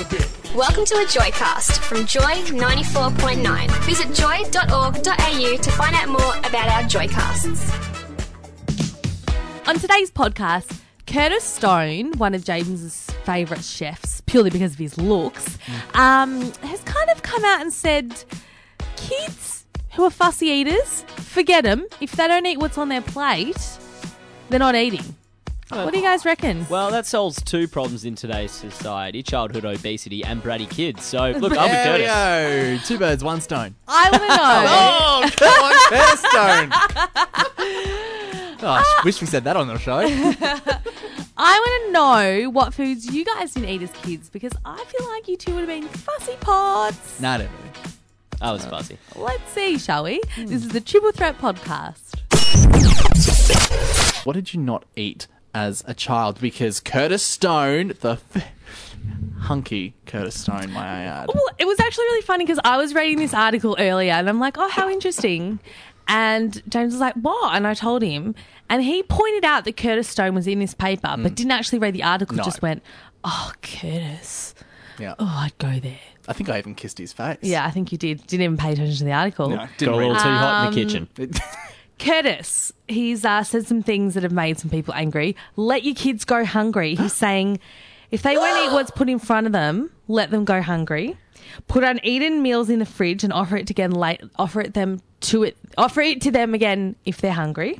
Welcome to a Joycast from Joy 94.9. Visit joy.org.au to find out more about our Joycasts. On today's podcast, Curtis Stone, one of James's favourite chefs, purely because of his looks, has kind of come out and said, kids who are fussy eaters, forget them. If they don't eat what's on their plate, they're not eating. What do you guys reckon? Well, that solves two problems in today's society: childhood obesity and bratty kids. So, look, I'll be Curtis. There we go. 2 birds, 1 stone. I want to know. Oh, come on, Curtis Stone. Oh, I wish we said that on the show. I want to know what foods you guys didn't eat as kids, because I feel like you two would have been fussy pots. Nah, don't really. I was fussy. Let's see, shall we? This is the Triple Threat Podcast. What did you not eat as a child? Because Curtis Stone, hunky Curtis Stone, may I add. Well, it was actually really funny because I was reading this article earlier and I'm like, oh, how interesting. And James was like, what? And I told him. And he pointed out that Curtis Stone was in this paper, but didn't actually read the article, No. just went, oh, Curtis. Yeah. Oh, I'd go there. I think I even kissed his face. Yeah, I think you did. Didn't even pay attention to the article. No, Got didn't a read little it. too hot in the kitchen. Curtis, he's said some things that have made some people angry. Let your kids go hungry. He's saying if they won't eat what's put in front of them, let them go hungry. Put uneaten meals in the fridge and offer it to them again if they're hungry.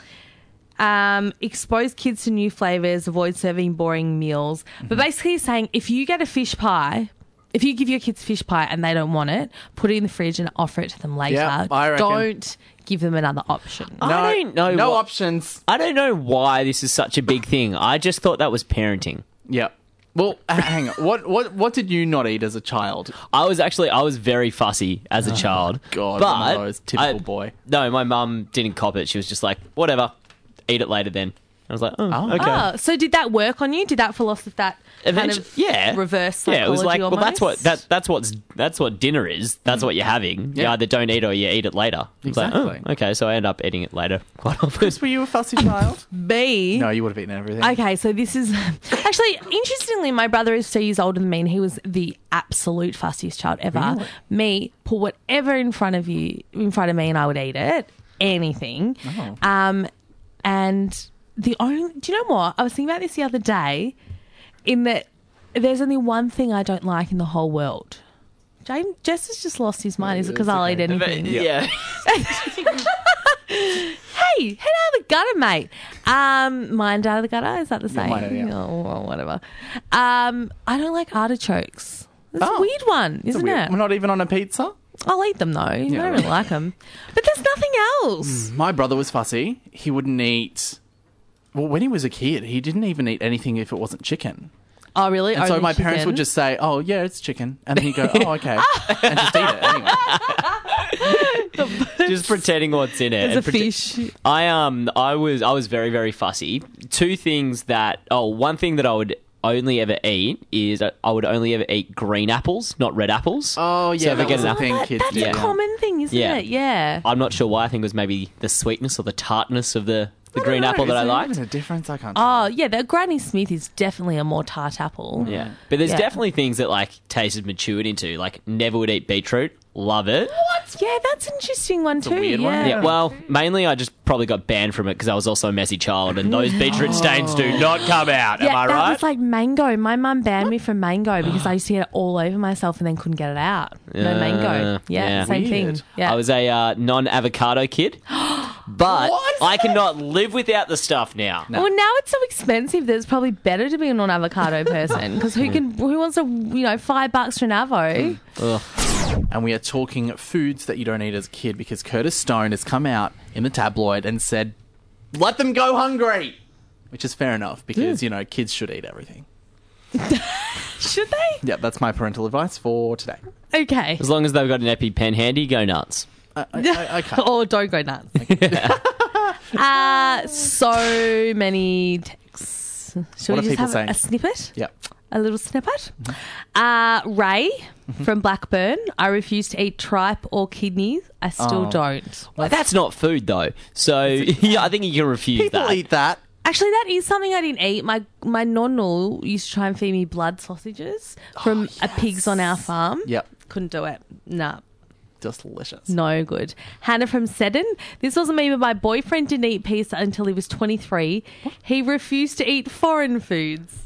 Expose kids to new flavours. Avoid serving boring meals. But basically, he's saying if you get a fish pie. If you give your kids fish pie and they don't want it, put it in the fridge and offer it to them later. Yeah, I reckon. Don't give them another option. I don't know. No options. I don't know why this is such a big thing. I just thought that was parenting. Yeah. Well, hang on. What did you not eat as a child? I was very fussy as a child. God, but one of those typical boy. No, my mum didn't cop it. She was just like, whatever, eat it later then. I was like, oh. Okay. Oh, so did that work on you? Did that philosophy, that kind of reverse psychology it was like, well, almost? that's what dinner is. That's what you're having. Yeah. You either don't eat or you eat it later. It's Exactly. like, oh, okay, so I end up eating it later quite often. Chris, were you a fussy child? Me? No, you would have eaten everything. Okay, so this is... Actually, interestingly, my brother is 2 years older than me and he was the absolute fussiest child ever. Really? Me, put whatever in front of me and I would eat it. Anything. Oh. And... do you know what? I was thinking about this the other day, in that there's only one thing I don't like in the whole world. Jess has just lost his mind. Is it because I'll eat anything? Yeah. Hey, head out of the gutter, mate. Mind out of the gutter? Is that the same? mine, yeah. Oh, well, whatever. I don't like artichokes. It's a weird one, isn't it? We're not even on a pizza? I'll eat them though. I don't really like them. But there's nothing else. My brother was fussy. He wouldn't eat... Well, when he was a kid, he didn't even eat anything if it wasn't chicken. Oh, really? And so Only my parents chicken? would just say, oh, yeah, it's chicken. And then he'd go, oh, okay. And just eat it anyway. Just pretending what's in it. There's a fish. I was very, very fussy. One thing that I would only ever eat is I would only ever eat green apples, not red apples. Oh, yeah, So if I that get was an a apple- thing kids That's did. a common thing, isn't it? Yeah. I'm not sure why. I think it was maybe the sweetness or the tartness of the green apple that I liked. Is there a difference? I can't Oh, yeah, the Granny Smith is definitely a more tart apple. Yeah, but there's Yeah. definitely things that like taste has matured into. Like never would eat beetroot. Love it. Yeah, that's an interesting one too. weird one. Yeah, well, mainly I just probably got banned from it because I was also a messy child, and those beetroot stains do not come out. Am I that right? was like mango. My mum banned me from mango because I used to get it all over myself and then couldn't get it out. No mango. Yeah, same thing. Weird. Yeah. I was a non-avocado kid, but I cannot live without the stuff now. Well, now it's so expensive that it's probably better to be a non-avocado person because who wants a $5 for an avo? Ugh. And we are talking foods that you don't eat as a kid because Curtis Stone has come out in the tabloid and said, let them go hungry. Which is fair enough because, kids should eat everything. Should they? Yeah, that's my parental advice for today. Okay. As long as they've got an EpiPen handy, go nuts. Okay. Or don't go nuts. So many texts. Should What we are just people have saying? a snippet? Yeah. A little snippet. Ray from Blackburn. I refuse to eat tripe or kidneys. I still don't. Well, that's not food though. So yeah, I think you can refuse People that. eat that. Actually, that is something I didn't eat. My nonno used to try and feed me blood sausages from a pig's on our farm. Yep. Couldn't do it. Nah. Just delicious. No good. Hannah from Seddon. This wasn't me, but my boyfriend didn't eat pizza until he was 23. He refused to eat foreign foods.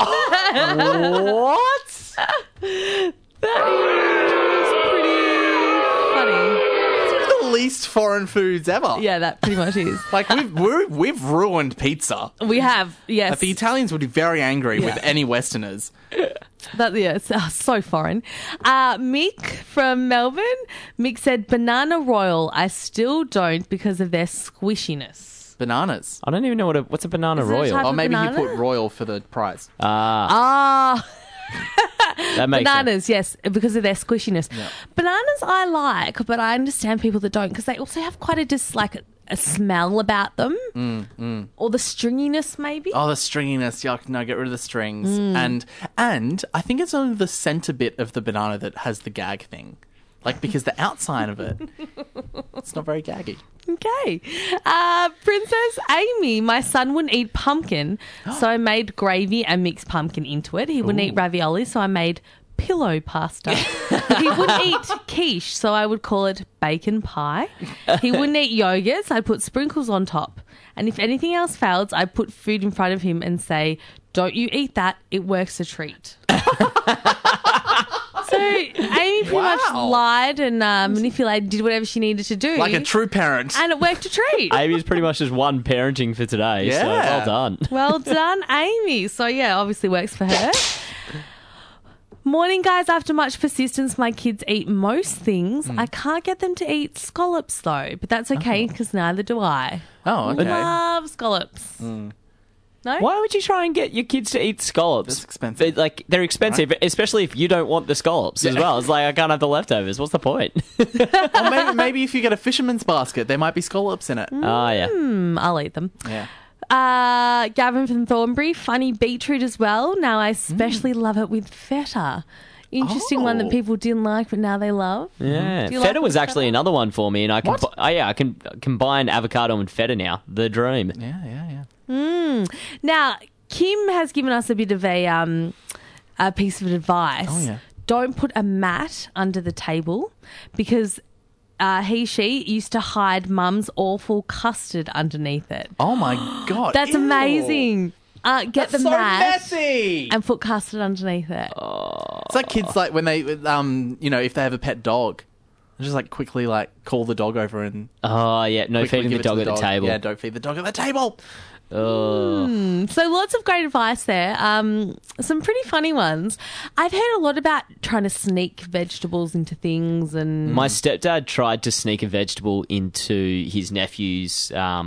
What? That is pretty funny. The least foreign foods ever. Yeah, that pretty much is. Like, we've ruined pizza. We have, yes. Like, the Italians would be very angry Yeah. with any Westerners. It's so foreign. Mick from Melbourne. Mick said, banana royal. I still don't because of their squishiness. Bananas. I don't even know what's a banana Is it a royal. type Or of maybe banana? he put royal for the prize. Ah. That makes sense. Bananas, yes, because of their squishiness. Bananas I like, but I understand people that don't because they also have quite a smell about them. Or the stringiness, maybe. Oh, the stringiness. Yuck. No, get rid of the strings. And I think it's only the centre bit of the banana that has the gag thing. Like, because the outside of it, it's not very gaggy. Okay. Princess Amy, my son wouldn't eat pumpkin, so I made gravy and mixed pumpkin into it. He wouldn't eat ravioli, so I made pillow pasta. He wouldn't eat quiche, so I would call it bacon pie. He wouldn't eat yogurt, so I'd put sprinkles on top. And if anything else fails, I'd put food in front of him and say, don't you eat that, it works a treat. So Amy pretty much lied and manipulated, did whatever she needed to do. Like a true parent. And it worked a treat. Amy's pretty much just one parenting for today. So Yeah. well done. Well done, Amy. So, yeah, obviously works for her. Morning, guys. After much persistence, my kids eat most things. I can't get them to eat scallops, though. But that's okay, because neither do I. Oh, okay. Love scallops. No? Why would you try and get your kids to eat scallops? That's expensive. They're expensive, especially if you don't want the scallops as well. It's like, I can't have the leftovers. What's the point? Or maybe if you get a fisherman's basket, there might be scallops in it. Oh, yeah. I'll eat them. Yeah. Gavin from Thornbury, funny beetroot as well. Now I especially love it with feta. Interesting one that people didn't like, but now they love. Yeah. Do you Feta like was with actually feta? another one for me, and I can I can combine avocado and feta now. The dream. Yeah. Now, Kim has given us a bit of a piece of advice. Oh, yeah. Don't put a mat under the table because she used to hide mum's awful custard underneath it. Oh, my God. That's Ew. amazing. Get the So mat messy. and put custard underneath it. It's like kids, like, when they, if they have a pet dog, they just, like, quickly, like, call the dog over and Oh, yeah. No quickly feeding give the it to dog at the table. Yeah, don't feed the dog at the table. Oh. So lots of great advice there. Some pretty funny ones. I've heard a lot about trying to sneak vegetables into things and... My stepdad tried to sneak a vegetable into his nephew's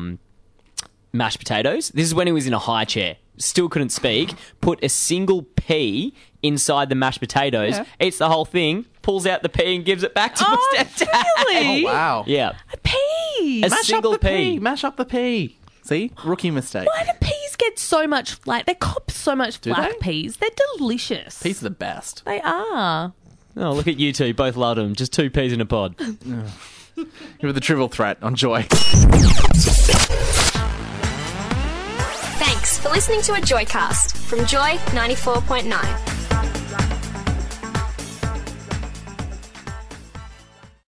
mashed potatoes. This is when he was in a high chair. Still couldn't speak. Put a single pea inside the mashed potatoes. Eats the whole thing. Pulls out the pea and gives it back to my stepdad. Really? Oh, wow. Yeah. A pea! A Mash single up the pea. Mash up the pea. See? Rookie mistake. Why do peas get so much... they cop so much black they? peas. They're delicious. Peas are the best. They are. Oh, look at you two. Both loved them. Just 2 peas in a pod. With the Trivial Threat on Joy. Thanks for listening to a Joycast from Joy 94.9.